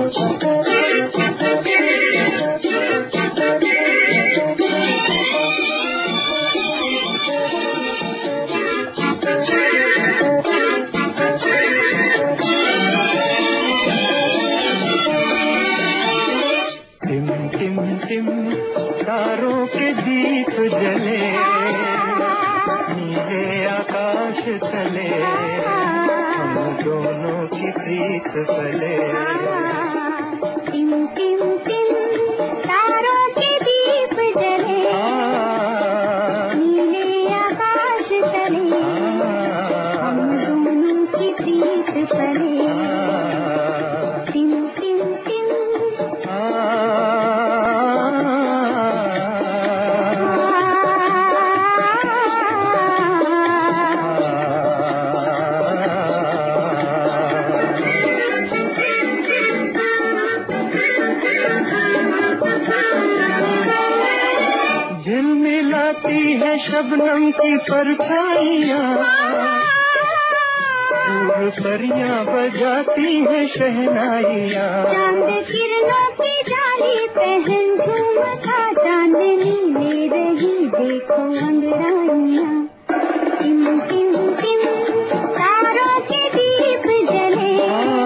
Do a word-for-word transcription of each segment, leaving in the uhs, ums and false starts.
तारों के दीप जले, नीले आकाश तले, हम दोनों की प्रीत पले। टिम टिम टिम तारों के दीप जले, नीले आकाश तले, हम दोनों की प्रीत पले। टिम टिम टिम झिलमिलाती है शबनम की परछाइयाँ, दूर परियां बजाती है शहनाइयाँ। चांद किरणों की डाली पहन झूमता चांदनी ले रही देखो अंगराइयाँ। टिम टिम टिम तारों के दीप जले,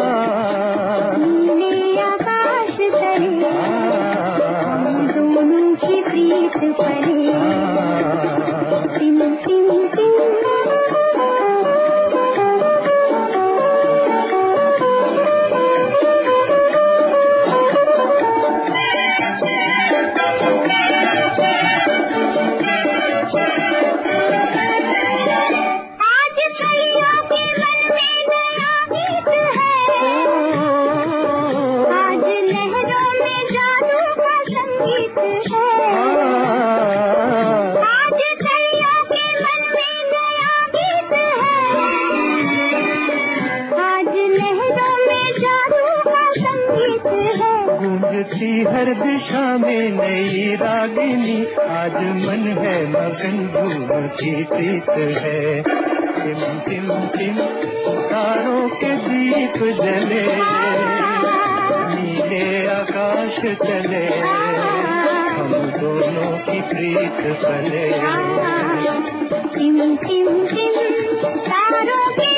नीले आकाश तले, हम दोनों की प्रीत पले। टिम टिम टिम गूंजती हर दिशा में नई रागिनी, आज मन है मगन झूमती प्रीत है। टिम टिम टिम तारों के दीप जले, नीले आकाश चले, हम दोनों की प्रीत पले। टिम टिम टिम तारों के